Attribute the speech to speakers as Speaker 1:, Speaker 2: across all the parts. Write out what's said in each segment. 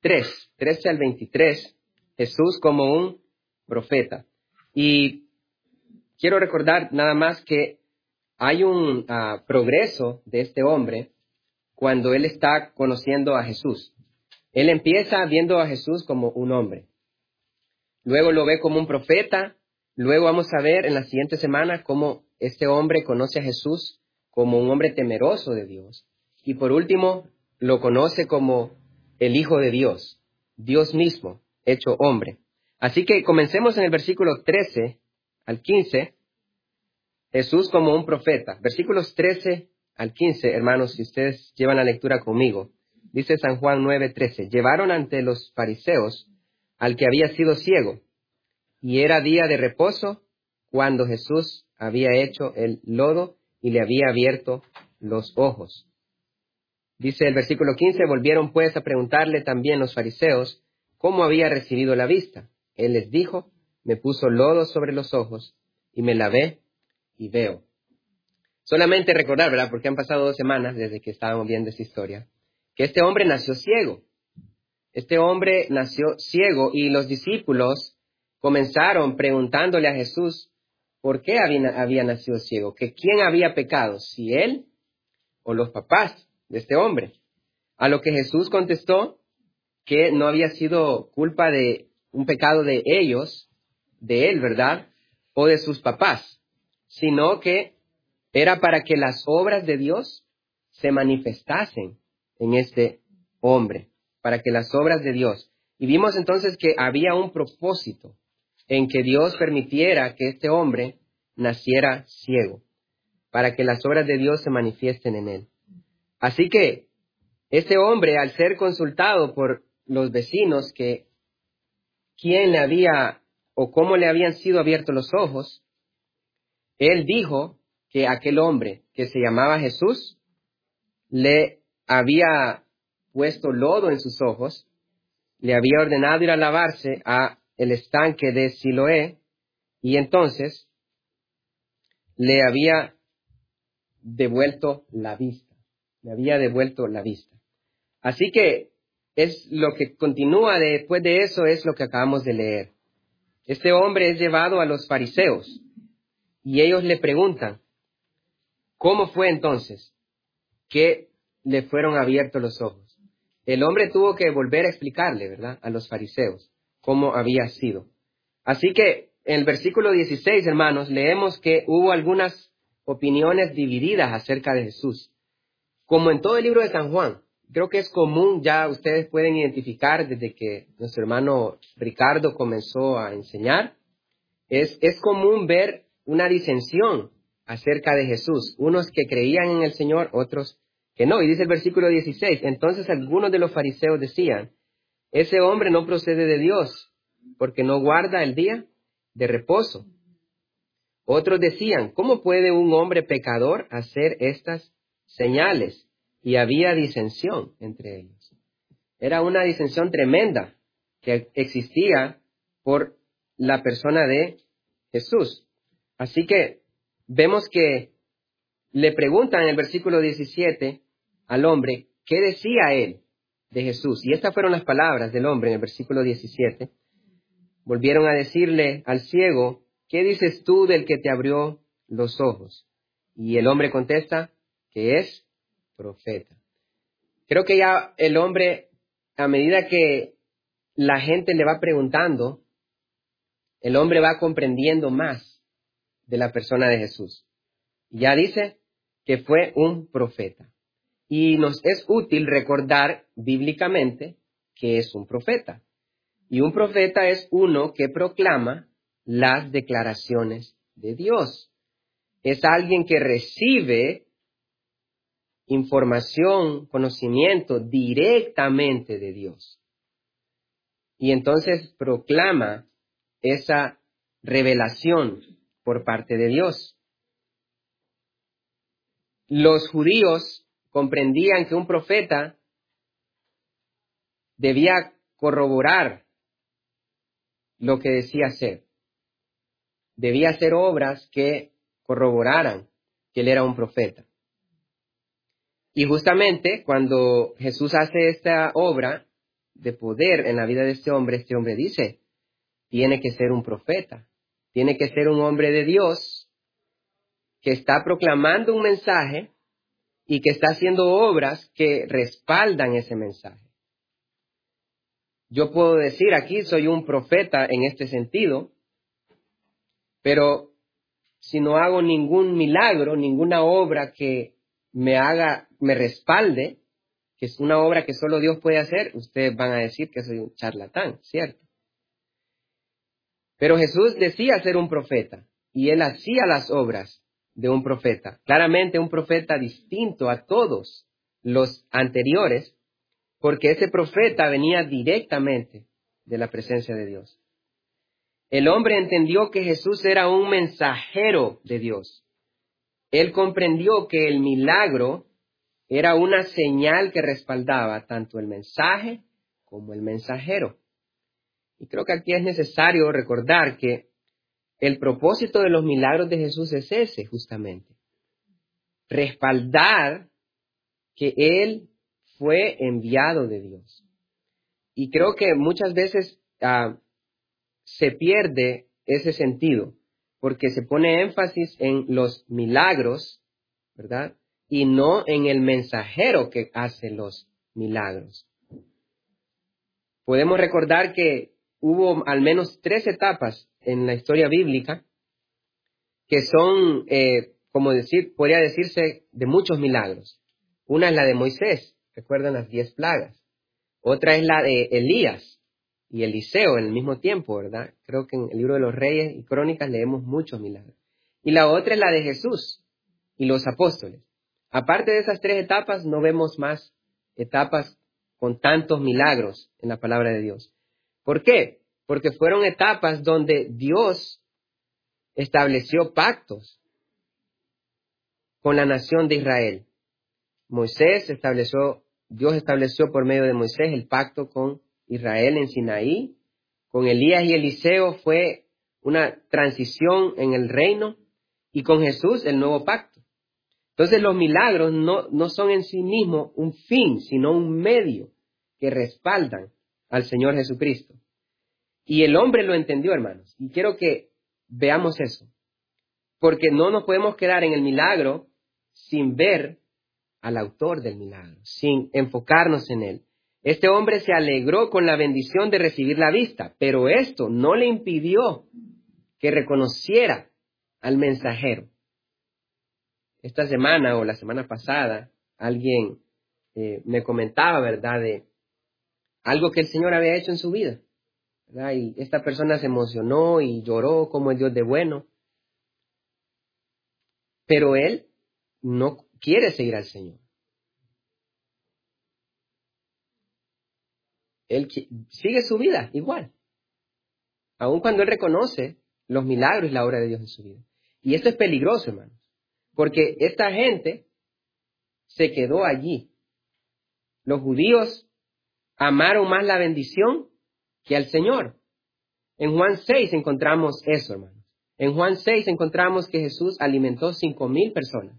Speaker 1: 13 al 23, Jesús como un profeta. Y quiero recordar nada más que hay un progreso de este hombre cuando él está conociendo a Jesús. Él empieza viendo a Jesús como un hombre. Luego lo ve como un profeta. Luego vamos a ver en la siguiente semana cómo este hombre conoce a Jesús como un hombre temeroso de Dios. Y por último, lo conoce como el Hijo de Dios, Dios mismo, hecho hombre. Así que comencemos en el versículo 13 al 15, Jesús como un profeta. Versículos 13 al 15, hermanos, si ustedes llevan la lectura conmigo. Dice San Juan 9:13, llevaron ante los fariseos al que había sido ciego, y era día de reposo cuando Jesús había hecho el lodo y le había abierto los ojos. Dice el versículo 15, volvieron pues a preguntarle también los fariseos cómo había recibido la vista. Él les dijo, me puso lodo sobre los ojos y me lavé y veo. Solamente recordar, ¿verdad? Porque han pasado 2 semanas desde que estábamos viendo esta historia, que este hombre nació ciego. Este hombre nació ciego y los discípulos comenzaron preguntándole a Jesús por qué había nacido ciego, que quién había pecado, si él o los papás de este hombre. A lo que Jesús contestó que no había sido culpa de un pecado de ellos, de él, ¿verdad? O de sus papás, sino que era para que las obras de Dios se manifestasen en este hombre, para que las obras de Dios. Y vimos entonces que había un propósito en que Dios permitiera que este hombre naciera ciego, para que las obras de Dios se manifiesten en él. Así que este hombre, al ser consultado por los vecinos que quién le había o cómo le habían sido abiertos los ojos, él dijo que aquel hombre que se llamaba Jesús le había puesto lodo en sus ojos, le había ordenado ir a lavarse a el estanque de Siloé y entonces le había devuelto la vista. Le había devuelto la vista. Así que es lo que continúa después de eso, es lo que acabamos de leer. Este hombre es llevado a los fariseos y ellos le preguntan, ¿cómo fue entonces que le fueron abiertos los ojos? El hombre tuvo que volver a explicarle, ¿verdad?, a los fariseos cómo había sido. Así que en el versículo 16, hermanos, leemos que hubo algunas opiniones divididas acerca de Jesús. Como en todo el libro de San Juan, creo que es común, ya ustedes pueden identificar desde que nuestro hermano Ricardo comenzó a enseñar, es común ver una disensión acerca de Jesús. Unos que creían en el Señor, otros que no. Y dice el versículo 16, entonces algunos de los fariseos decían, ese hombre no procede de Dios, porque no guarda el día de reposo. Otros decían, ¿cómo puede un hombre pecador hacer estas señales? Y había disensión entre ellos. Era una disensión tremenda que existía por la persona de Jesús. Así que vemos que le preguntan en el versículo 17 al hombre, ¿qué decía él de Jesús? Y estas fueron las palabras del hombre en el versículo 17. Volvieron a decirle al ciego, ¿qué dices tú del que te abrió los ojos? Y el hombre contesta que es profeta. Creo que ya el hombre, a medida que la gente le va preguntando, el hombre va comprendiendo más de la persona de Jesús. Ya dice que fue un profeta. Y nos es útil recordar bíblicamente que es un profeta. Y un profeta es uno que proclama las declaraciones de Dios. Es alguien que recibe información, conocimiento directamente de Dios. Y entonces proclama esa revelación por parte de Dios. Los judíos comprendían que un profeta debía corroborar lo que decía ser. Debía hacer obras que corroboraran que él era un profeta. Y justamente cuando Jesús hace esta obra, de poder en la vida de este hombre dice, tiene que ser un profeta, tiene que ser un hombre de Dios que está proclamando un mensaje y que está haciendo obras que respaldan ese mensaje. Yo puedo decir aquí, soy un profeta en este sentido, pero si no hago ningún milagro, ninguna obra que me respalde, que es una obra que solo Dios puede hacer, ustedes van a decir que soy un charlatán, ¿cierto? Pero Jesús decía ser un profeta y él hacía las obras de un profeta. Claramente un profeta distinto a todos los anteriores, porque ese profeta venía directamente de la presencia de Dios. El hombre entendió que Jesús era un mensajero de Dios. Él comprendió que el milagro era una señal que respaldaba tanto el mensaje como el mensajero. Y creo que aquí es necesario recordar que el propósito de los milagros de Jesús es ese, justamente. Respaldar que Él fue enviado de Dios. Y creo que muchas veces se pierde ese sentido, porque se pone énfasis en los milagros, ¿verdad? Y no en el mensajero que hace los milagros. Podemos recordar que hubo al menos 3 etapas en la historia bíblica que son, podría decirse, de muchos milagros. Una es la de Moisés, recuerdan las 10 plagas. Otra es la de Elías y Eliseo en el mismo tiempo, ¿verdad? Creo que en el libro de los Reyes y Crónicas leemos muchos milagros. Y la otra es la de Jesús y los apóstoles. Aparte de esas 3 etapas, no vemos más etapas con tantos milagros en la palabra de Dios. ¿Por qué? Porque fueron etapas donde Dios estableció pactos con la nación de Israel. Dios estableció por medio de Moisés el pacto con Israel en Sinaí. Con Elías y Eliseo fue una transición en el reino y con Jesús el nuevo pacto. Entonces los milagros no son en sí mismos un fin, sino un medio que respaldan al Señor Jesucristo. Y el hombre lo entendió, hermanos. Y quiero que veamos eso. Porque no nos podemos quedar en el milagro sin ver al autor del milagro, sin enfocarnos en él. Este hombre se alegró con la bendición de recibir la vista, pero esto no le impidió que reconociera al mensajero. Esta semana o la semana pasada, alguien me comentaba, ¿verdad?, de algo que el Señor había hecho en su vida, ¿verdad? Y esta persona se emocionó y lloró como el Dios de bueno. Pero él no quiere seguir al Señor. Él sigue su vida igual, aun cuando él reconoce los milagros y la obra de Dios en su vida. Y esto es peligroso, hermanos, porque esta gente se quedó allí. Los judíos amaron más la bendición que al Señor. En Juan 6 encontramos eso, hermanos. En Juan 6 encontramos que Jesús alimentó 5,000 personas.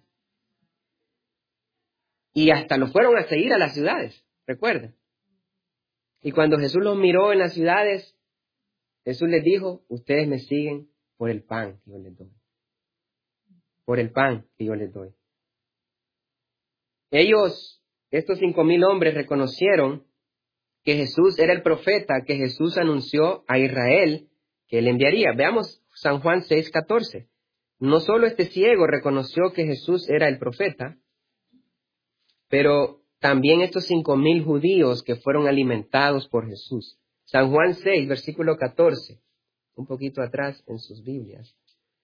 Speaker 1: Y hasta lo fueron a seguir a las ciudades, recuerden. Y cuando Jesús los miró en las ciudades, Jesús les dijo, ustedes me siguen por el pan que yo les doy. Por el pan que yo les doy. Estos 5,000 hombres, reconocieron que Jesús era el profeta que Jesús anunció a Israel que él enviaría. Veamos San Juan 6:14. No solo este ciego reconoció que Jesús era el profeta, pero también estos 5,000 judíos que fueron alimentados por Jesús. San Juan 6, versículo 14, un poquito atrás en sus Biblias.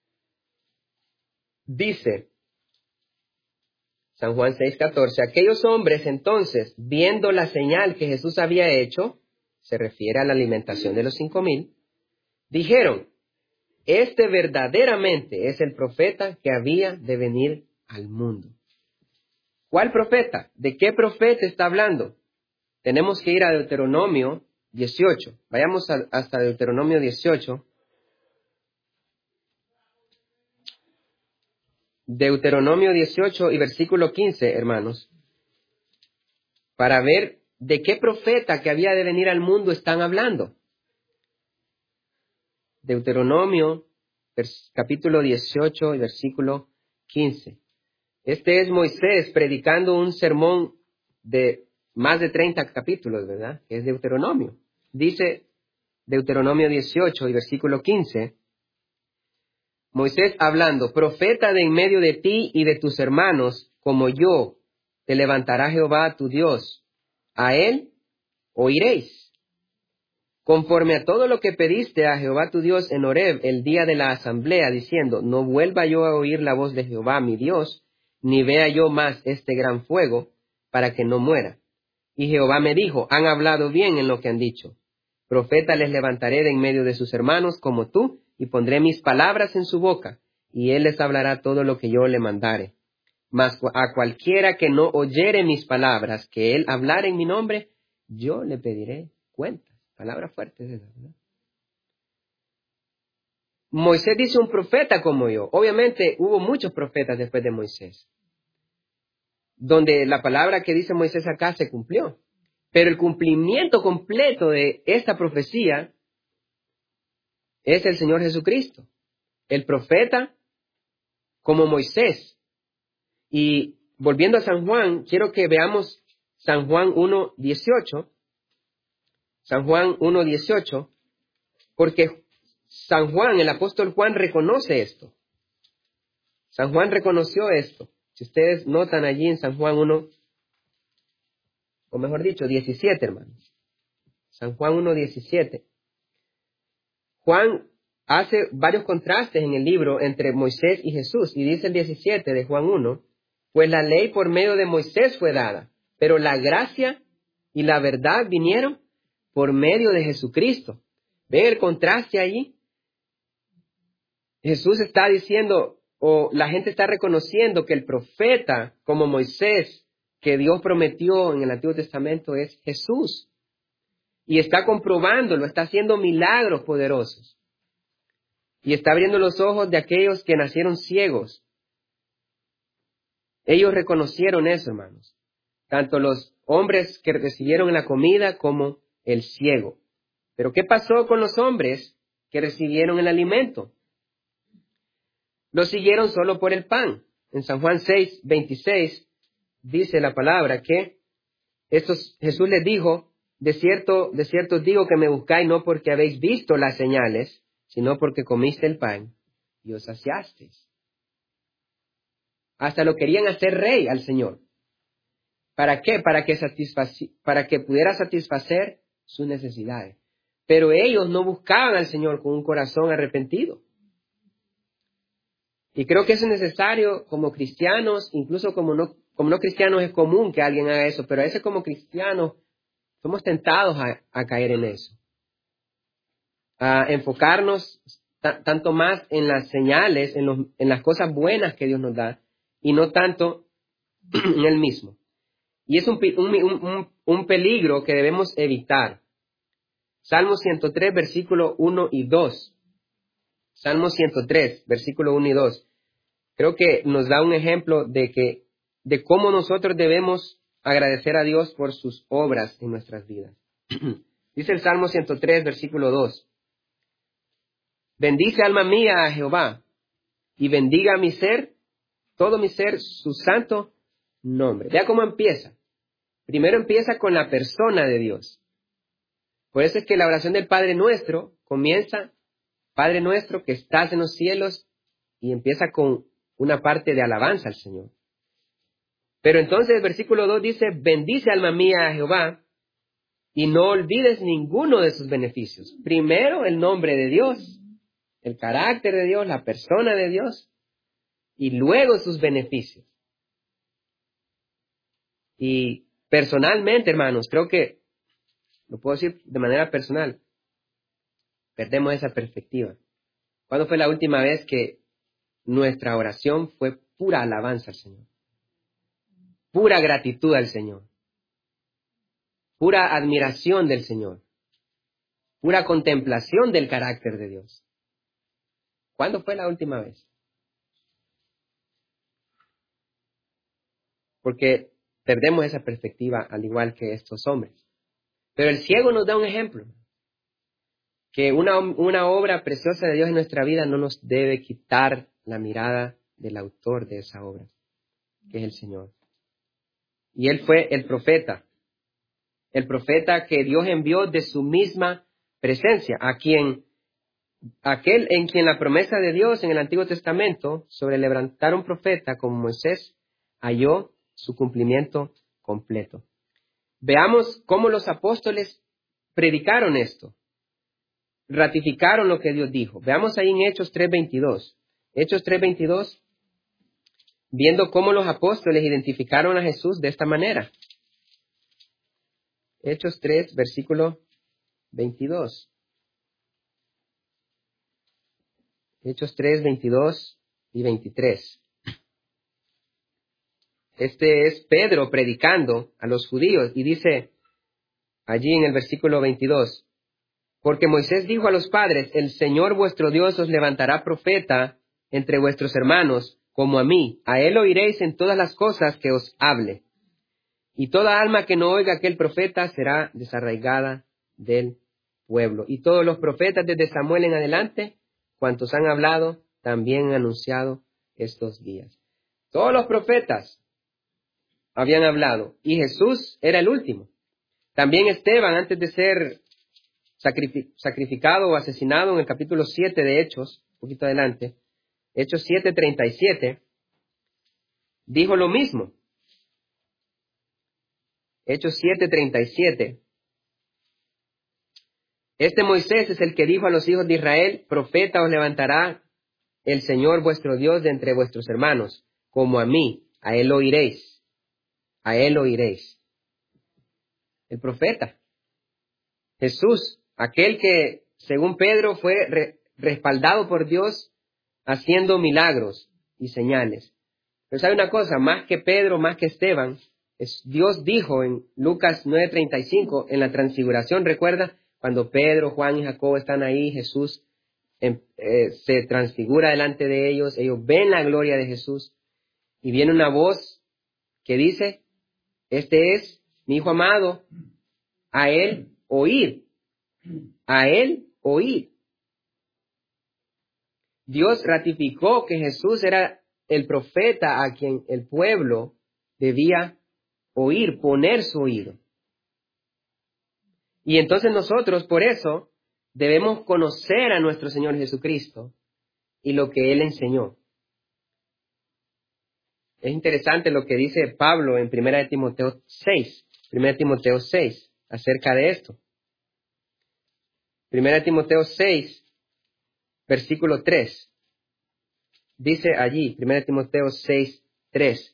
Speaker 1: Dice, San Juan 6:14, aquellos hombres entonces, viendo la señal que Jesús había hecho, se refiere a la alimentación de los 5,000, dijeron, este verdaderamente es el profeta que había de venir al mundo. ¿Cuál profeta? ¿De qué profeta está hablando? Tenemos que ir a Deuteronomio 18. Vayamos hasta Deuteronomio 18. Deuteronomio 18 y versículo 15, hermanos, para ver ¿de qué profeta que había de venir al mundo están hablando? Deuteronomio, capítulo 18 y versículo 15. Este es Moisés predicando un sermón de más de 30 capítulos, ¿verdad? Que es Deuteronomio. Dice Deuteronomio 18 y versículo 15. Moisés hablando, profeta de en medio de ti y de tus hermanos, como yo, te levantará Jehová tu Dios. A él oiréis. Conforme a todo lo que pediste a Jehová tu Dios en Horeb el día de la asamblea, diciendo, no vuelva yo a oír la voz de Jehová mi Dios, ni vea yo más este gran fuego, para que no muera. Y Jehová me dijo, han hablado bien en lo que han dicho. Profeta les levantaré de en medio de sus hermanos como tú, y pondré mis palabras en su boca, y él les hablará todo lo que yo le mandare. Mas a cualquiera que no oyere mis palabras, que él hablare en mi nombre, yo le pediré cuentas. Palabras fuertes esas, ¿no? Moisés dice un profeta como yo. Obviamente hubo muchos profetas después de Moisés, donde la palabra que dice Moisés acá se cumplió. Pero el cumplimiento completo de esta profecía es el Señor Jesucristo, el profeta como Moisés. Y volviendo a San Juan, quiero que veamos San Juan 1:18. San Juan 1:18, porque San Juan, el apóstol Juan, reconoce esto. San Juan reconoció esto. Si ustedes notan allí en San Juan 1, o mejor dicho, 17, hermanos. San Juan 1:17. Juan hace varios contrastes en el libro entre Moisés y Jesús, y dice el 17 de Juan 1, pues la ley por medio de Moisés fue dada, pero la gracia y la verdad vinieron por medio de Jesucristo. ¿Ven el contraste allí? Jesús está diciendo, o la gente está reconociendo que el profeta como Moisés, que Dios prometió en el Antiguo Testamento, es Jesús. Y está comprobándolo, está haciendo milagros poderosos. Y está abriendo los ojos de aquellos que nacieron ciegos. Ellos reconocieron eso, hermanos. Tanto los hombres que recibieron la comida como el ciego. Pero ¿qué pasó con los hombres que recibieron el alimento? Lo siguieron solo por el pan. En San Juan 6:26 dice la palabra que Jesús les dijo, de cierto os digo que me buscáis no porque habéis visto las señales, sino porque comiste el pan y os saciasteis. Hasta lo querían hacer rey al Señor. ¿Para qué? Para que pudiera satisfacer sus necesidades. Pero ellos no buscaban al Señor con un corazón arrepentido. Y creo que eso es necesario como cristianos, incluso como no cristianos es común que alguien haga eso, pero a veces como cristianos somos tentados a caer en eso. A enfocarnos tanto más en las señales, en las cosas buenas que Dios nos da, y no tanto en Él mismo. Y es un peligro que debemos evitar. Salmo 103, versículo 1 y 2. Salmo 103, versículo 1 y 2. Creo que nos da un ejemplo de cómo nosotros debemos agradecer a Dios por sus obras en nuestras vidas. Dice el Salmo 103, versículo 2. Bendice alma mía a Jehová, y bendiga mi ser, todo mi ser, su santo nombre. Vea cómo empieza. Primero empieza con la persona de Dios. Por eso es que la oración del Padre Nuestro comienza, Padre Nuestro que estás en los cielos, y empieza con una parte de alabanza al Señor. Pero entonces el versículo 2 dice, bendice alma mía a Jehová, y no olvides ninguno de sus beneficios. Primero el nombre de Dios, el carácter de Dios, la persona de Dios, y luego sus beneficios. Y personalmente, hermanos, creo que, lo puedo decir de manera personal, perdemos esa perspectiva. ¿Cuándo fue la última vez que nuestra oración fue pura alabanza al Señor? Pura gratitud al Señor. Pura admiración del Señor. Pura contemplación del carácter de Dios. ¿Cuándo fue la última vez? Porque perdemos esa perspectiva al igual que estos hombres. Pero el ciego nos da un ejemplo, que una obra preciosa de Dios en nuestra vida no nos debe quitar la mirada del autor de esa obra, que es el Señor. Y Él fue el profeta que Dios envió de su misma presencia, aquel en quien la promesa de Dios en el Antiguo Testamento sobre levantar un profeta como Moisés halló su cumplimiento completo. Veamos cómo los apóstoles predicaron esto, ratificaron lo que Dios dijo. Veamos ahí en Hechos 3:22. Hechos 3:22, viendo cómo los apóstoles identificaron a Jesús de esta manera. Hechos 3, versículo 22. Hechos 3, 22 y 23. Este es Pedro predicando a los judíos y dice allí en el versículo 22, porque Moisés dijo a los padres, el Señor vuestro Dios os levantará profeta entre vuestros hermanos, como a mí. A él oiréis en todas las cosas que os hable. Y toda alma que no oiga aquel profeta será desarraigada del pueblo. Y todos los profetas desde Samuel en adelante, cuantos han hablado, también han anunciado estos días. Todos los profetas habían hablado y Jesús era el último. También Esteban, antes de ser sacrificado o asesinado en el capítulo 7 de Hechos, un poquito adelante, Hechos 7:37, dijo lo mismo. Hechos 7:37. Este Moisés es el que dijo a los hijos de Israel, profeta os levantará el Señor vuestro Dios de entre vuestros hermanos, como a mí, a él oiréis. A él oiréis. El profeta. Jesús, aquel que, según Pedro, fue respaldado por Dios haciendo milagros y señales. Pero sabe una cosa, más que Pedro, más que Esteban, Dios dijo en Lucas 9:35, en la transfiguración, recuerda, cuando Pedro, Juan y Jacobo están ahí, Jesús se transfigura delante de ellos ven la gloria de Jesús, y viene una voz que dice, este es mi Hijo amado, a él oíd, a él oíd. Dios ratificó que Jesús era el profeta a quien el pueblo debía oír, poner su oído. Y entonces nosotros, por eso, debemos conocer a nuestro Señor Jesucristo y lo que Él enseñó. Es interesante lo que dice Pablo en 1 Timoteo 6, 1 Timoteo 6, acerca de esto. 1 Timoteo 6, versículo 3. Dice allí, 1 Timoteo 6, 3.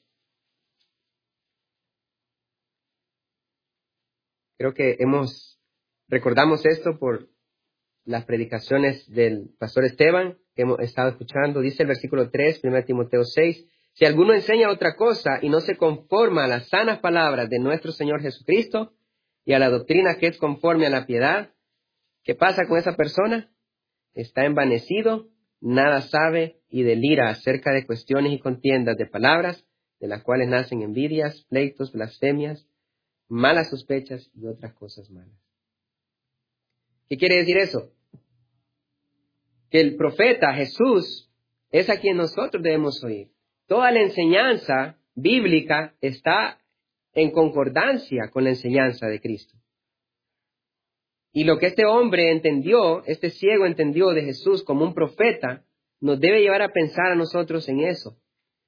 Speaker 1: Creo que recordamos esto por las predicaciones del pastor Esteban que hemos estado escuchando. Dice el versículo 3, 1 Timoteo 6, si alguno enseña otra cosa y no se conforma a las sanas palabras de nuestro Señor Jesucristo y a la doctrina que es conforme a la piedad, ¿qué pasa con esa persona? Está envanecido, nada sabe y delira acerca de cuestiones y contiendas de palabras, de las cuales nacen envidias, pleitos, blasfemias, malas sospechas y otras cosas malas. ¿Qué quiere decir eso? Que el profeta Jesús es a quien nosotros debemos oír. Toda la enseñanza bíblica está en concordancia con la enseñanza de Cristo. Y lo que este hombre entendió, este ciego entendió de Jesús como un profeta, nos debe llevar a pensar a nosotros en eso.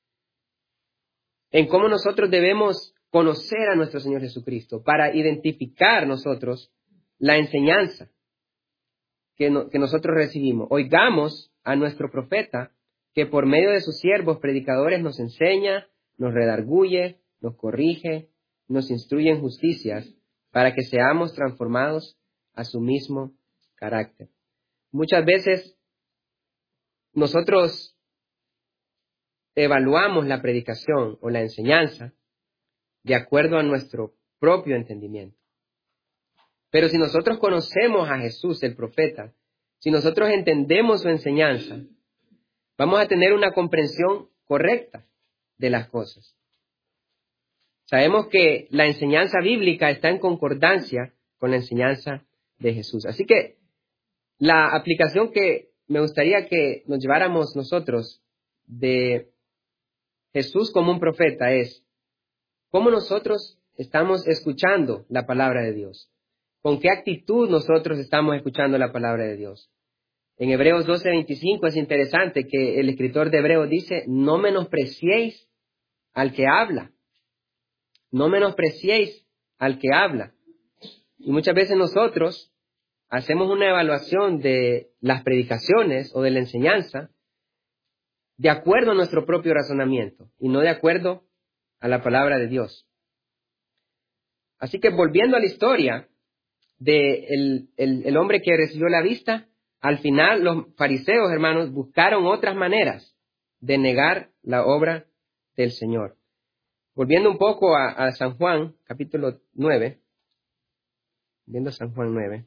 Speaker 1: En cómo nosotros debemos conocer a nuestro Señor Jesucristo para identificar nosotros la enseñanza que nosotros recibimos. Oigamos a nuestro profeta que por medio de sus siervos predicadores nos enseña, nos redarguye, nos corrige, nos instruye en justicias para que seamos transformados a su mismo carácter. Muchas veces nosotros evaluamos la predicación o la enseñanza de acuerdo a nuestro propio entendimiento. Pero si nosotros conocemos a Jesús, el profeta, si nosotros entendemos su enseñanza, vamos a tener una comprensión correcta de las cosas. Sabemos que la enseñanza bíblica está en concordancia con la enseñanza de Jesús. Así que la aplicación que me gustaría que nos lleváramos nosotros de Jesús como un profeta es cómo nosotros estamos escuchando la palabra de Dios. ¿Con qué actitud nosotros estamos escuchando la palabra de Dios? En Hebreos 12:25 es interesante que el escritor de Hebreos dice, no menospreciéis al que habla. No menospreciéis al que habla. Y muchas veces nosotros hacemos una evaluación de las predicaciones o de la enseñanza de acuerdo a nuestro propio razonamiento y no de acuerdo a la palabra de Dios. Así que volviendo a la historia de el hombre que recibió la vista, al final los fariseos, hermanos, buscaron otras maneras de negar la obra del Señor. Volviendo un poco a San Juan, capítulo 9, viendo San Juan 9,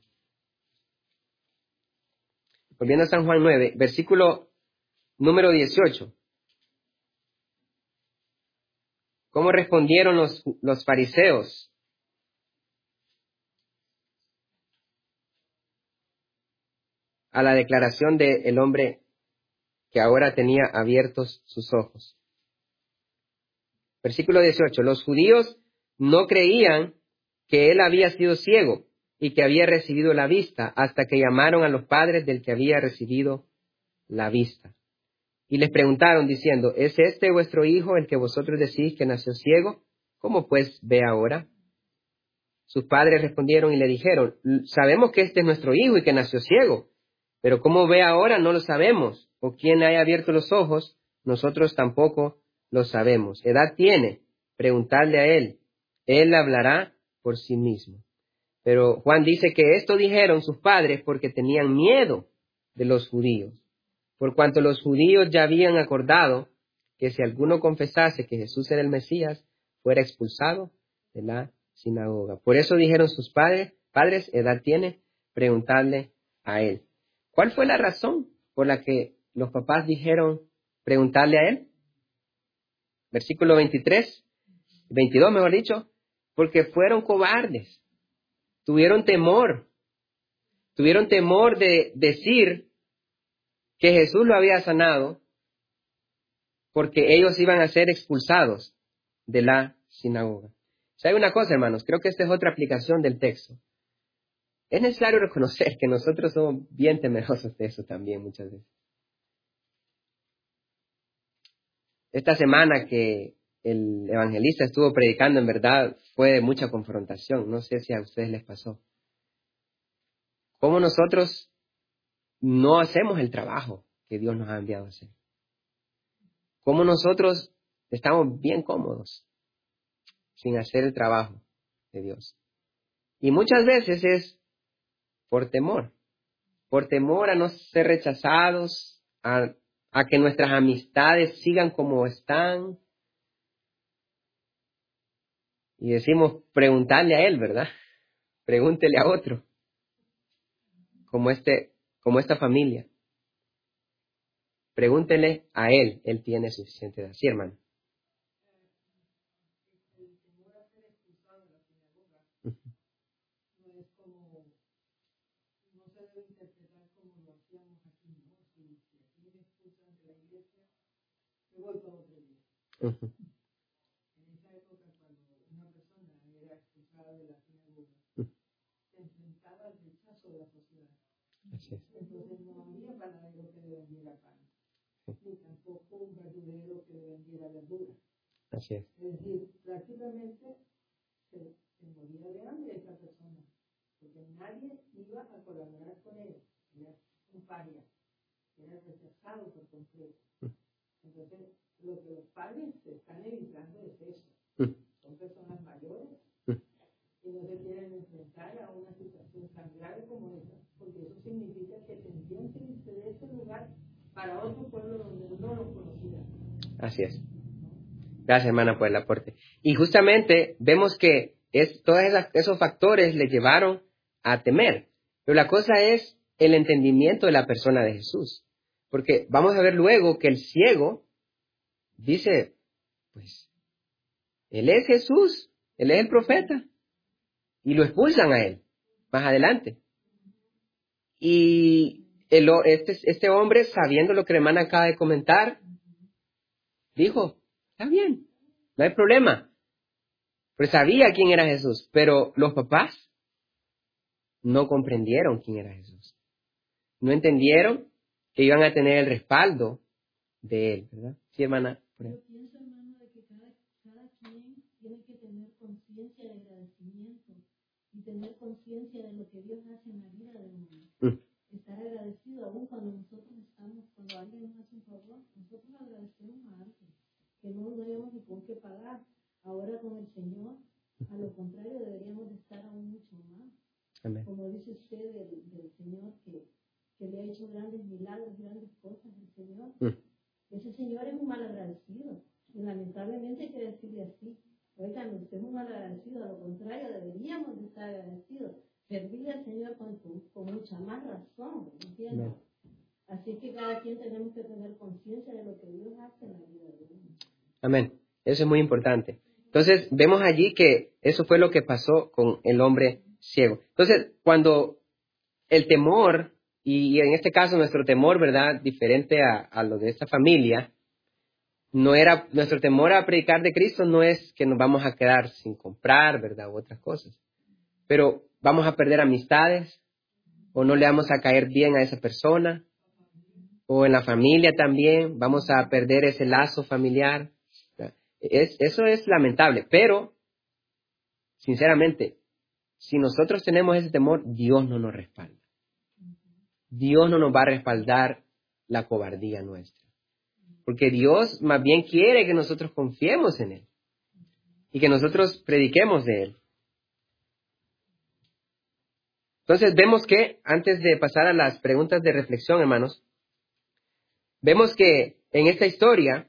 Speaker 1: volviendo a San Juan 9, versículo número 18. ¿Cómo respondieron los fariseos a la declaración del hombre que ahora tenía abiertos sus ojos? Versículo 18. Los judíos no creían que él había sido ciego y que había recibido la vista hasta que llamaron a los padres del que había recibido la vista. Y les preguntaron diciendo, ¿es este vuestro hijo el que vosotros decís que nació ciego? ¿Cómo pues ve ahora? Sus padres respondieron y le dijeron, sabemos que este es nuestro hijo y que nació ciego, pero cómo ve ahora no lo sabemos, o quién haya abierto los ojos, nosotros tampoco lo sabemos. ¿Edad tiene? Preguntadle a él hablará por sí mismo. Pero Juan dice que esto dijeron sus padres porque tenían miedo de los judíos, por cuanto los judíos ya habían acordado que si alguno confesase que Jesús era el Mesías, fuera expulsado de la sinagoga. Por eso dijeron sus padres, ¿edad tiene? Preguntadle a él. ¿Cuál fue la razón por la que los papás dijeron preguntarle a él? Versículo 22 mejor dicho, porque fueron cobardes, tuvieron temor de decir que Jesús lo había sanado, porque ellos iban a ser expulsados de la sinagoga. ¿Sabe una cosa, hermanos? Creo que esta es otra aplicación del texto. Es necesario reconocer que nosotros somos bien temerosos de eso también muchas veces. Esta semana que el evangelista estuvo predicando, en verdad, fue de mucha confrontación. No sé si a ustedes les pasó. ¿Cómo nosotros no hacemos el trabajo que Dios nos ha enviado a hacer? ¿Cómo nosotros estamos bien cómodos sin hacer el trabajo de Dios? Y muchas veces es por temor a no ser rechazados, a que nuestras amistades sigan como están. Y decimos, preguntarle a él, ¿verdad? Pregúntele a otro, como esta familia. Pregúntele a él tiene suficiente edad. Sí, hermano. Uh-huh.
Speaker 2: En esa época, cuando una persona era expulsada de la sinagoga, se enfrentaba al rechazo de la sociedad.
Speaker 1: Así es.
Speaker 2: Entonces no había panadero que le vendiera pan, ni tampoco un verdurero que le vendiera verdura.
Speaker 1: Así es.
Speaker 2: Es decir, prácticamente se moría de hambre esa persona, porque nadie iba a colaborar con él. Era un paria, era rechazado por completo. Entonces, lo que los padres se están evitando es eso. Son personas mayores y no se quieren enfrentar a una situación tan grave como esa, porque eso significa que tendrían que irse de ese lugar para otro pueblo donde no los conocían.
Speaker 1: Así es. Gracias, hermana, por el aporte. Y justamente vemos que todos esos factores le llevaron a temer. Pero la cosa es el entendimiento de la persona de Jesús. Porque vamos a ver luego que el ciego dice, pues, Él es Jesús, Él es el profeta. Y lo expulsan a él, más adelante. Y este hombre, sabiendo lo que la hermana acaba de comentar, dijo, está bien, no hay problema. Pues sabía quién era Jesús, pero los papás no comprendieron quién era Jesús. No entendieron que iban a tener el respaldo de él, ¿verdad? Sí, hermana.
Speaker 2: Yo pienso, hermano, de que cada quien tiene que tener conciencia de agradecimiento y tener conciencia de lo que Dios hace en la vida de uno. Estar agradecido aún cuando cuando alguien nos hace un favor, nosotros agradecemos a alguien, que no tenemos ni con qué pagar. Ahora con el Señor, a lo contrario, deberíamos de estar aún mucho más.
Speaker 1: Amén.
Speaker 2: Como dice usted del Señor, que le ha hecho grandes milagros, grandes cosas al Señor. Ese Señor es un mal agradecido. Y lamentablemente hay que decirle así. Oigan, usted es un mal agradecido. A lo contrario, deberíamos de estar agradecidos. Servir al Señor con mucha más razón. ¿Entiendes? Así que cada quien tenemos que tener conciencia de lo que Dios hace en la vida de uno.
Speaker 1: Amén. Eso es muy importante. Entonces, vemos allí que eso fue lo que pasó con el hombre ciego. Entonces, cuando el temor, y en este caso nuestro temor, ¿verdad?, diferente a lo de esta familia, no era, nuestro temor a predicar de Cristo no es que nos vamos a quedar sin comprar, ¿verdad?, u otras cosas. Pero vamos a perder amistades, o no le vamos a caer bien a esa persona, o en la familia también, vamos a perder ese lazo familiar. Eso es lamentable, pero, sinceramente, si nosotros tenemos ese temor, Dios no nos respalda. Dios no nos va a respaldar la cobardía nuestra. Porque Dios más bien quiere que nosotros confiemos en Él y que nosotros prediquemos de Él. Entonces vemos que, antes de pasar a las preguntas de reflexión, hermanos, vemos que en esta historia,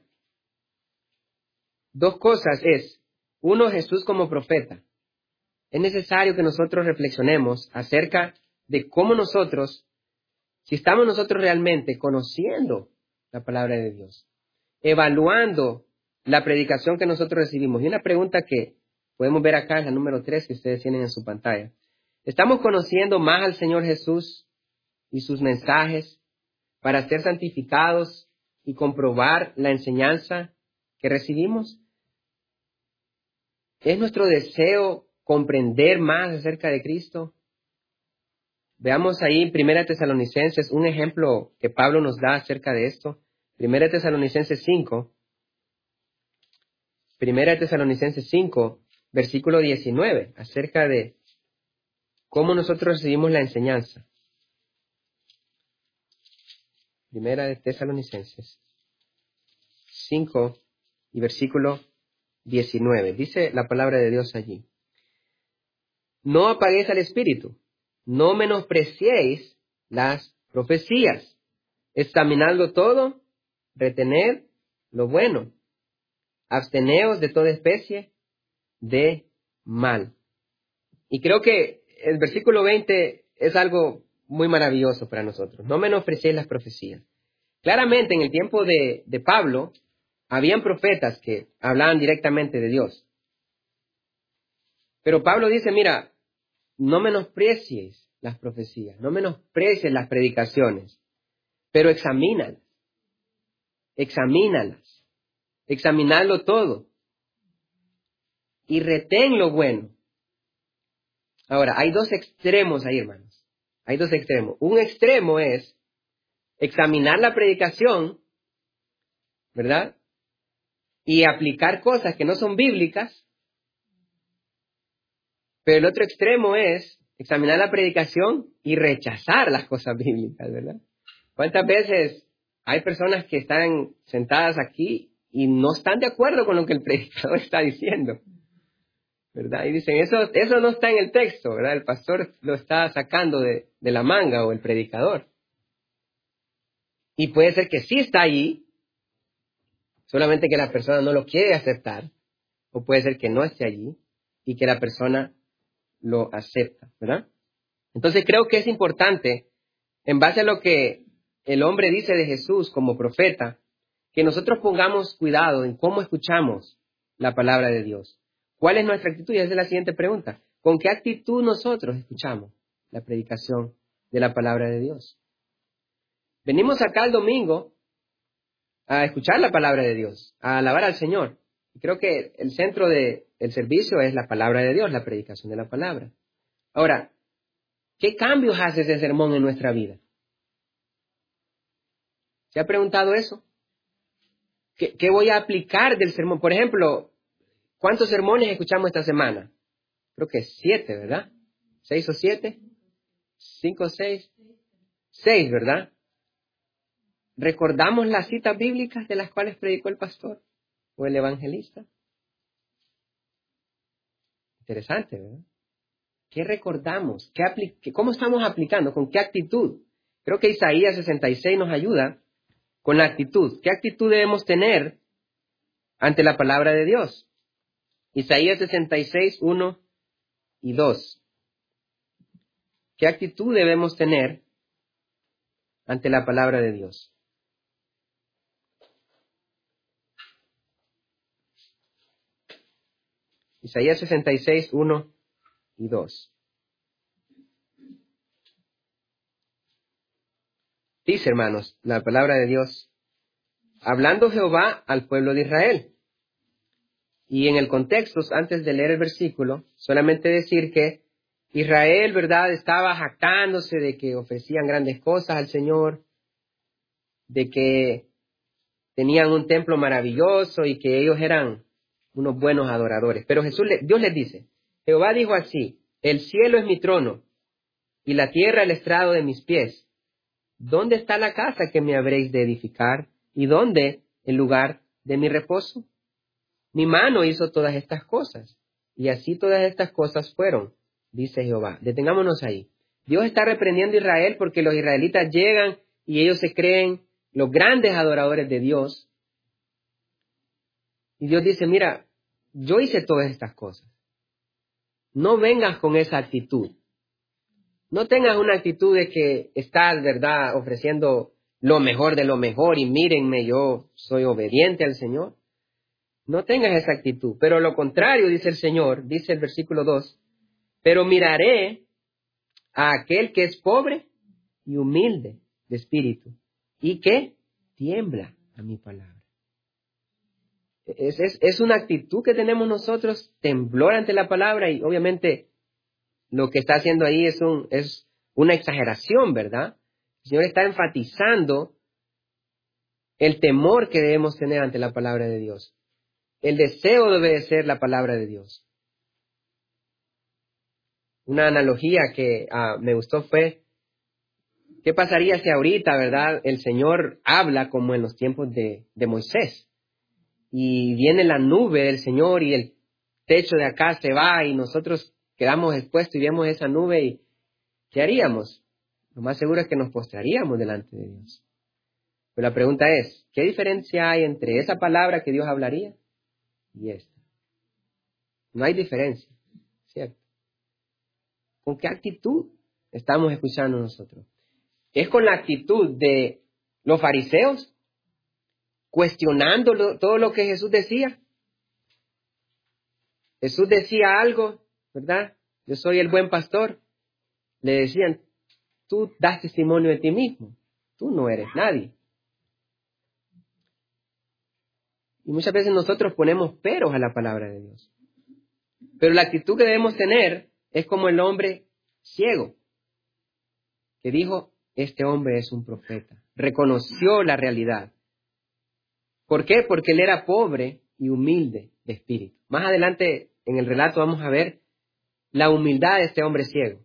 Speaker 1: dos cosas es, uno, Jesús como profeta. Es necesario que nosotros reflexionemos acerca de cómo nosotros, si estamos nosotros realmente conociendo la palabra de Dios, evaluando la predicación que nosotros recibimos. Y una pregunta que podemos ver acá es la número 3 que ustedes tienen en su pantalla. ¿Estamos conociendo más al Señor Jesús y sus mensajes para ser santificados y comprobar la enseñanza que recibimos? ¿Es nuestro deseo comprender más acerca de Cristo? Veamos ahí en 1 Tesalonicenses un ejemplo que Pablo nos da acerca de esto. 1 Tesalonicenses 5, versículo 19, acerca de cómo nosotros recibimos la enseñanza. 1 Tesalonicenses 5 y versículo 19. Dice la palabra de Dios allí. No apaguéis al espíritu, no menospreciéis las profecías, examinadlo todo, retened lo bueno, absteneos de toda especie de mal. Y creo que el versículo 20 es algo muy maravilloso para nosotros. No menospreciéis las profecías. Claramente en el tiempo de Pablo, habían profetas que hablaban directamente de Dios. Pero Pablo dice, mira, no menosprecies las profecías, no menosprecies las predicaciones, pero examínalas, examinadlo todo y retén lo bueno. Ahora, hay dos extremos ahí, hermanos. Hay dos extremos. Un extremo es examinar la predicación, ¿verdad? Y aplicar cosas que no son bíblicas. Pero el otro extremo es examinar la predicación y rechazar las cosas bíblicas, ¿verdad? ¿Cuántas veces hay personas que están sentadas aquí y no están de acuerdo con lo que el predicador está diciendo? ¿Verdad? Y dicen, eso no está en el texto, ¿verdad? El pastor lo está sacando de la manga o el predicador. Y puede ser que sí está ahí, solamente que la persona no lo quiere aceptar, o puede ser que no esté allí y que la persona lo acepta, ¿verdad? Entonces creo que es importante, en base a lo que el hombre dice de Jesús como profeta, que nosotros pongamos cuidado en cómo escuchamos la palabra de Dios? ¿Cuál es nuestra actitud? Y esa es la siguiente pregunta. ¿Con qué actitud nosotros escuchamos la predicación de la palabra de Dios? Venimos acá el domingo a escuchar la palabra de Dios, a alabar al Señor. Y creo que el centro del servicio es la palabra de Dios, la predicación de la palabra. Ahora, ¿qué cambios hace ese sermón en nuestra vida? ¿Se ha preguntado eso? ¿Qué voy a aplicar del sermón? Por ejemplo, ¿cuántos sermones escuchamos esta semana? Creo que 7, ¿verdad? 6 o 7, 5 o 6, 6, ¿verdad? ¿Recordamos las citas bíblicas de las cuales predicó el pastor o el evangelista? Interesante, ¿verdad? ¿Qué recordamos? ¿Cómo estamos aplicando? ¿Con qué actitud? Creo que Isaías 66 nos ayuda con la actitud. ¿Qué actitud debemos tener ante la palabra de Dios? Isaías 66, 1 y 2. ¿Qué actitud debemos tener ante la palabra de Dios? Isaías 66, 1 y 2. Dice, hermanos, la palabra de Dios, hablando Jehová al pueblo de Israel. Y en el contexto, antes de leer el versículo, solamente decir que Israel, ¿verdad?, estaba jactándose de que ofrecían grandes cosas al Señor, de que tenían un templo maravilloso y que ellos eran unos buenos adoradores. Pero Dios les dice, Jehová dijo así, el cielo es mi trono y la tierra el estrado de mis pies. ¿Dónde está la casa que me habréis de edificar? ¿Y dónde el lugar de mi reposo? Mi mano hizo todas estas cosas, y así todas estas cosas fueron, dice Jehová. Detengámonos ahí. Dios está reprendiendo a Israel porque los israelitas llegan y ellos se creen los grandes adoradores de Dios. Y Dios dice, mira, yo hice todas estas cosas. No vengas con esa actitud. No tengas una actitud de que estás, ¿verdad?, ofreciendo lo mejor de lo mejor y mírenme, yo soy obediente al Señor. No tengas esa actitud. Pero lo contrario, dice el Señor, dice el versículo 2, pero miraré a aquel que es pobre y humilde de espíritu y que tiembla a mi palabra. Es una actitud que tenemos nosotros, temblor ante la palabra, y obviamente lo que está haciendo ahí es una exageración, ¿verdad? El Señor está enfatizando el temor que debemos tener ante la palabra de Dios, el deseo de obedecer la palabra de Dios. Una analogía que me gustó fue, ¿qué pasaría si ahorita, verdad, el Señor habla como en los tiempos de Moisés? Y viene la nube del Señor y el techo de acá se va y nosotros quedamos expuestos y vemos esa nube y ¿qué haríamos? Lo más seguro es que nos postraríamos delante de Dios. Pero la pregunta es, ¿qué diferencia hay entre esa palabra que Dios hablaría y esta? No hay diferencia, ¿cierto? ¿Con qué actitud estamos escuchando nosotros? ¿Es con la actitud de los fariseos? ¿Cuestionando todo lo que Jesús decía? Jesús decía algo, ¿verdad? Yo soy el buen pastor. Le decían, tú das testimonio de ti mismo. Tú no eres nadie. Y muchas veces nosotros ponemos peros a la palabra de Dios. Pero la actitud que debemos tener es como el hombre ciego, que dijo, este hombre es un profeta. Reconoció la realidad. ¿Por qué? Porque él era pobre y humilde de espíritu. Más adelante en el relato vamos a ver la humildad de este hombre ciego.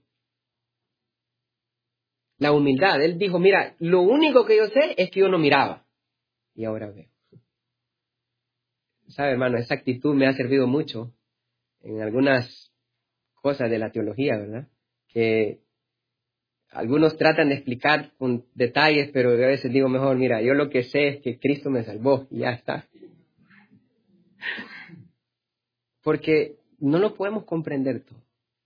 Speaker 1: La humildad. Él dijo, mira, lo único que yo sé es que yo no miraba. Y ahora veo. ¿Sabe, hermano? Esa actitud me ha servido mucho en algunas cosas de la teología, ¿verdad? Que algunos tratan de explicar con detalles, pero yo a veces digo mejor, mira, yo lo que sé es que Cristo me salvó y ya está. Porque no lo podemos comprender todo.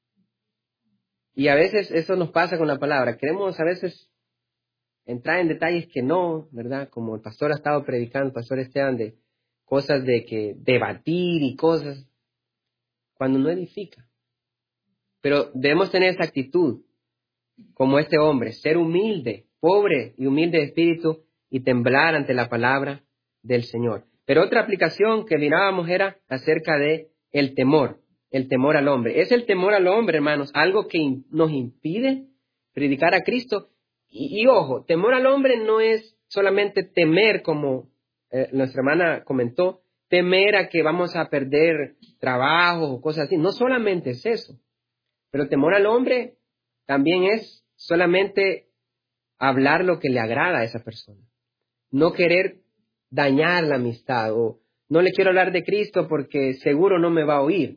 Speaker 1: Y a veces eso nos pasa con la palabra. Queremos a veces entrar en detalles que no, ¿verdad? Como el pastor ha estado predicando, el pastor Esteban, de cosas de que debatir y cosas, cuando no edifica. Pero debemos tener esa actitud, como este hombre, ser humilde, pobre y humilde de espíritu y temblar ante la palabra del Señor. Pero otra aplicación que mirábamos era acerca de el temor al hombre. Es el temor al hombre, hermanos, algo que nos impide predicar a Cristo. Y ojo, temor al hombre no es solamente temer, como nuestra hermana comentó, temer a que vamos a perder trabajo o cosas así. No solamente es eso, pero temor al hombre también es solamente hablar lo que le agrada a esa persona. No querer dañar la amistad o no le quiero hablar de Cristo porque seguro no me va a oír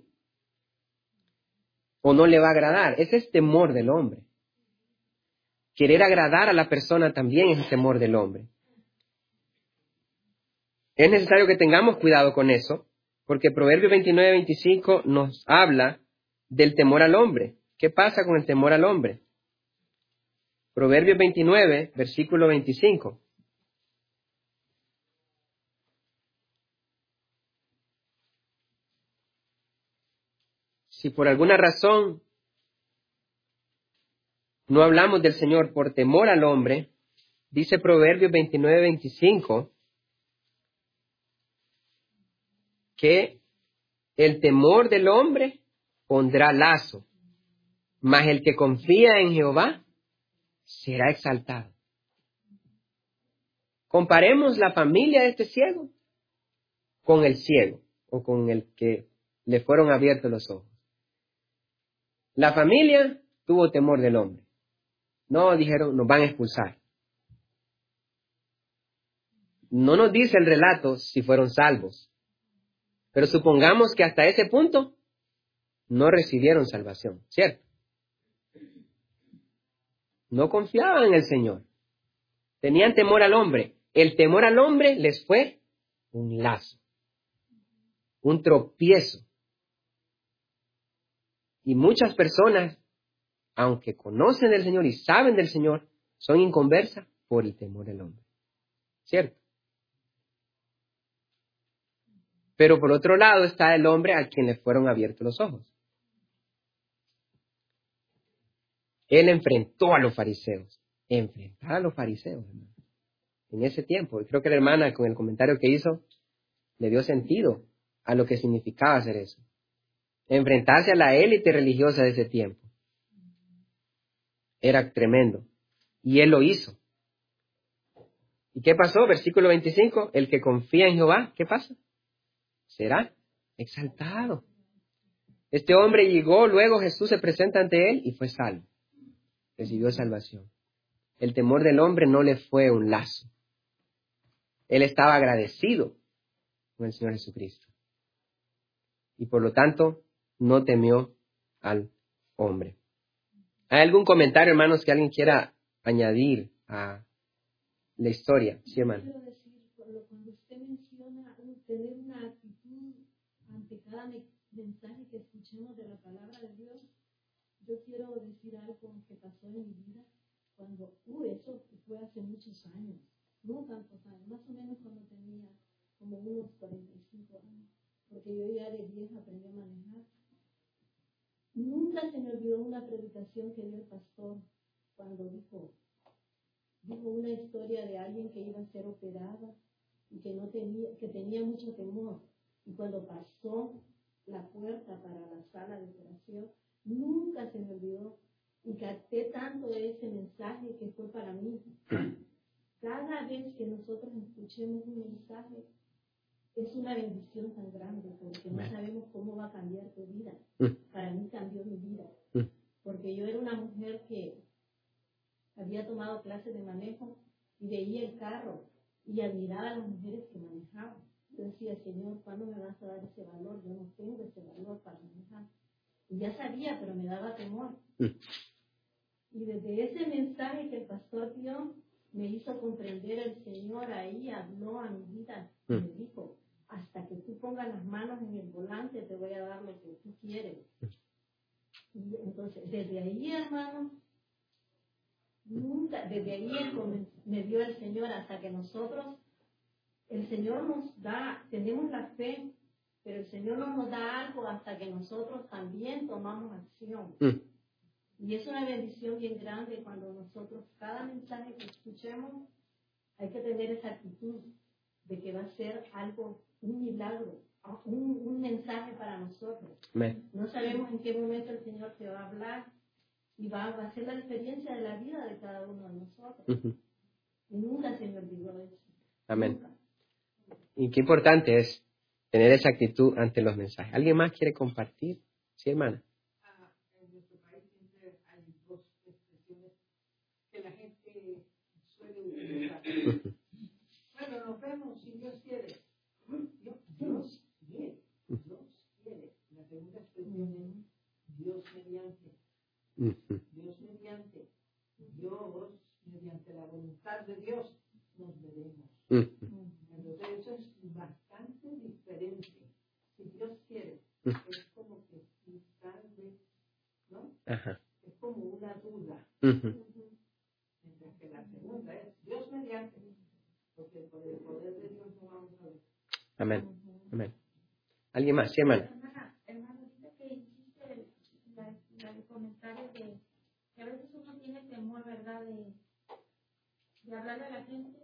Speaker 1: o no le va a agradar. Ese es temor del hombre. Querer agradar a la persona también es temor del hombre. Es necesario que tengamos cuidado con eso, porque Proverbios 29-25 nos habla del temor al hombre. ¿Qué pasa con el temor al hombre? Proverbios 29, versículo 25. Si por alguna razón no hablamos del Señor por temor al hombre, dice Proverbios 29-25, que el temor del hombre pondrá lazo, mas el que confía en Jehová será exaltado. Comparemos la familia de este ciego con el ciego o con el que le fueron abiertos los ojos. La familia tuvo temor del hombre. No dijeron, nos van a expulsar. No nos dice el relato si fueron salvos, pero supongamos que hasta ese punto no recibieron salvación, ¿cierto? No confiaban en el Señor. Tenían temor al hombre. El temor al hombre les fue un lazo, un tropiezo. Y muchas personas, aunque conocen del Señor y saben del Señor, son inconversas por el temor al hombre, ¿cierto? Pero por otro lado está el hombre a quien le fueron abiertos los ojos. Él enfrentó a los fariseos. Enfrentar a los fariseos, hermano. En ese tiempo. Y creo que la hermana, con el comentario que hizo, le dio sentido a lo que significaba hacer eso. Enfrentarse a la élite religiosa de ese tiempo. Era tremendo. Y él lo hizo. ¿Y qué pasó? Versículo 25. El que confía en Jehová, ¿qué pasa? Será exaltado. Este hombre llegó, luego Jesús se presenta ante él y fue salvo. Recibió salvación. El temor del hombre no le fue un lazo. Él estaba agradecido con el Señor Jesucristo. Y por lo tanto, no temió al hombre. ¿Hay algún comentario, hermanos, que alguien quiera añadir a la historia? Sí, hermano.
Speaker 2: Quiero decir, cuando usted menciona tener una actitud ante cada mensaje que escuchemos de la palabra de Dios, yo quiero decir algo que pasó en mi vida cuando, eso fue hace muchos años, no tantos años, más o menos cuando tenía como unos 45 años, porque yo ya de vieja aprendí a manejar. Nunca se me olvidó una predicación que dio el pastor cuando dijo una historia de alguien que iba a ser operada y que tenía mucho temor. Y cuando pasó la puerta para la sala de operación, nunca se me olvidó y capté tanto de ese mensaje que fue para mí. Cada vez que nosotros escuchemos un mensaje, es una bendición tan grande porque no sabemos cómo va a cambiar tu vida. Para mí cambió mi vida. Porque yo era una mujer que había tomado clases de manejo y veía el carro y admiraba a las mujeres que manejaban. Yo decía, Señor, ¿cuándo me vas a dar ese valor? Yo no tengo ese valor para manejar. Y ya sabía, pero me daba temor. Y desde ese mensaje que el pastor dio, me hizo comprender el Señor ahí, habló a mi vida y me dijo, hasta que tú pongas las manos en el volante te voy a dar lo que tú quieres. Y entonces, desde ahí, hermano, nunca, desde ahí me dio el Señor hasta que nosotros el Señor nos da, tenemos la fe, pero el Señor no nos da algo hasta que nosotros también tomamos acción. Y es una bendición bien grande cuando nosotros, cada mensaje que escuchemos, hay que tener esa actitud de que va a ser algo, un milagro, un mensaje para nosotros.
Speaker 1: Amén.
Speaker 2: No sabemos en qué momento el Señor te va a hablar y va a hacer la diferencia de la vida de cada uno de nosotros. Y nunca se me olvidó eso.
Speaker 1: Amén.
Speaker 2: Nunca.
Speaker 1: Y qué importante es tener esa actitud ante los mensajes. ¿Alguien más quiere compartir? Sí, hermana.
Speaker 2: En nuestro país siempre hay dos expresiones que la gente suele utilizar. Bueno, nos vemos si Dios quiere. Dios quiere. Dios quiere. La segunda expresión es Dios mediante. Dios mediante. Dios mediante la voluntad de Dios nos veremos. Entonces eso es bastante diferente. Si Dios quiere, es como que si tal vez, ¿no?
Speaker 1: Ajá.
Speaker 2: Es como una duda. Mientras que la segunda es Dios mediante, porque por el poder de Dios no vamos a ver.
Speaker 1: Amén. Amén. ¿Alguien más? Sí, hermana.
Speaker 3: Hermana, ahorita que hiciste el comentario de que a veces uno tiene temor, ¿verdad? De hablarle a la gente.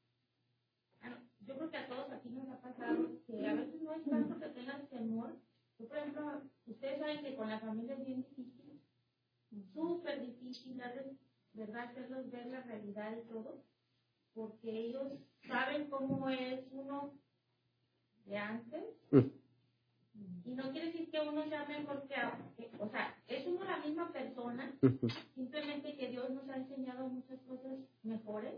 Speaker 3: Yo creo que a todos aquí nos ha pasado que a veces no es tanto que tengas temor. Yo, por ejemplo, ustedes saben que con la familia es bien difícil, súper difícil darles, ¿verdad? Hacerlos ver la realidad y todo, porque ellos saben cómo es uno de antes. Y no quiere decir que uno sea mejor o sea, es uno la misma persona, simplemente que Dios nos ha enseñado muchas cosas mejores.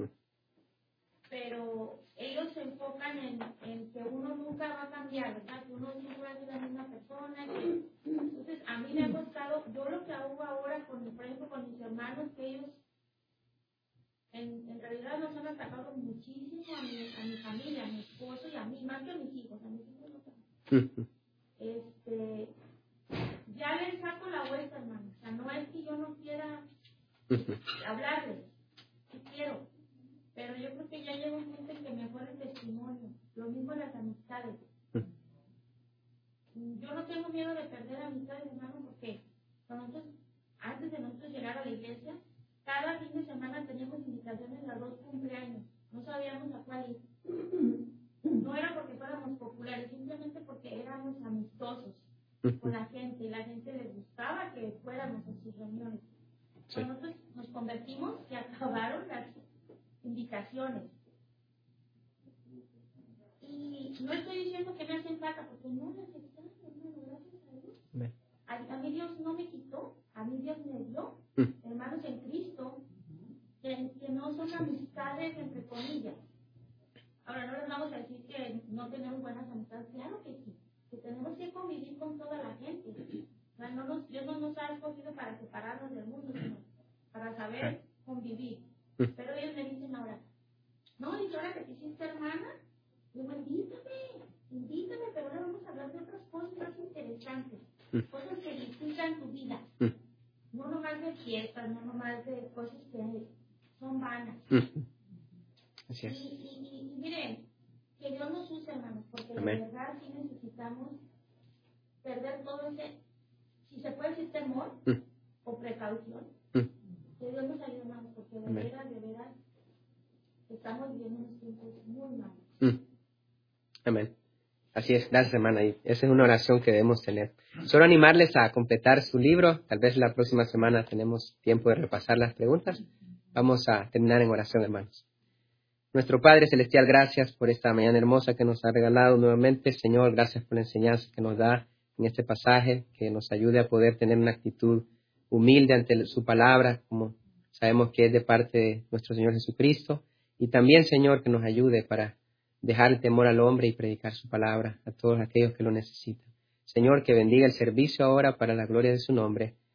Speaker 3: Pero ellos se enfocan en que uno nunca va a cambiar, ¿verdad? Que uno siempre va a ser la misma persona. Entonces, a mí me ha costado, yo lo que hago ahora, por ejemplo, con mis hermanos, que ellos en realidad nos han atacado muchísimo a mi familia, a mi esposo y a mí, más que a mis hijos. A mis hijos no tanto. Ya les saco la vuelta, hermano. O sea, no es que yo no quiera hablarles, sí quiero. Pero yo creo que ya llega un momento en que mejora el testimonio. Lo mismo las amistades. Yo no tengo miedo de perder amistades, hermano, porque nosotros, antes de nosotros llegar a la iglesia, cada fin de semana teníamos invitaciones a 2 cumpleaños. No sabíamos a cuál ir. No era porque fuéramos populares, simplemente porque éramos amistosos con la gente. Y la gente les gustaba que fuéramos a sus reuniones. Sí. Nosotros nos convertimos y acabaron las indicaciones. Y no estoy diciendo que me hacen falta, porque no las extraño, hermano, gracias a Dios. A mí Dios no me quitó, a mí Dios me dio hermanos en Cristo, que no son amistades entre comillas. Ahora no les vamos a decir que no tenemos buenas amistades, claro que sí, que tenemos que convivir con toda la gente. O sea, Dios no nos ha escogido para separarnos del mundo, sino para saber convivir. Pero ellos me dicen ahora, no, y ahora que te hiciste hermana, digo, invítame, pero ahora vamos a hablar de otras cosas más interesantes, cosas que disfrutan tu vida, no nomás de fiestas, no nomás de cosas que son vanas.
Speaker 1: Así es.
Speaker 3: Y miren, que Dios nos use, hermanos, porque
Speaker 1: Amén.
Speaker 3: de verdad sí necesitamos perder todo ese, si se puede decir temor o precaución. Que Dios nos ayude, hermanos, porque de veras, estamos viviendo unos tiempos muy malos.
Speaker 1: Amén. Así es, gracias, hermana. Y esa es una oración que debemos tener. Solo animarles a completar su libro. Tal vez la próxima semana tenemos tiempo de repasar las preguntas. Vamos a terminar en oración, hermanos. Nuestro Padre Celestial, gracias por esta mañana hermosa que nos ha regalado nuevamente. Señor, gracias por la enseñanza que nos da en este pasaje, que nos ayude a poder tener una actitud humilde ante su palabra, como sabemos que es de parte de nuestro Señor Jesucristo. Y también, Señor, que nos ayude para dejar el temor al hombre y predicar su palabra a todos aquellos que lo necesitan. Señor, que bendiga el servicio ahora para la gloria de su nombre.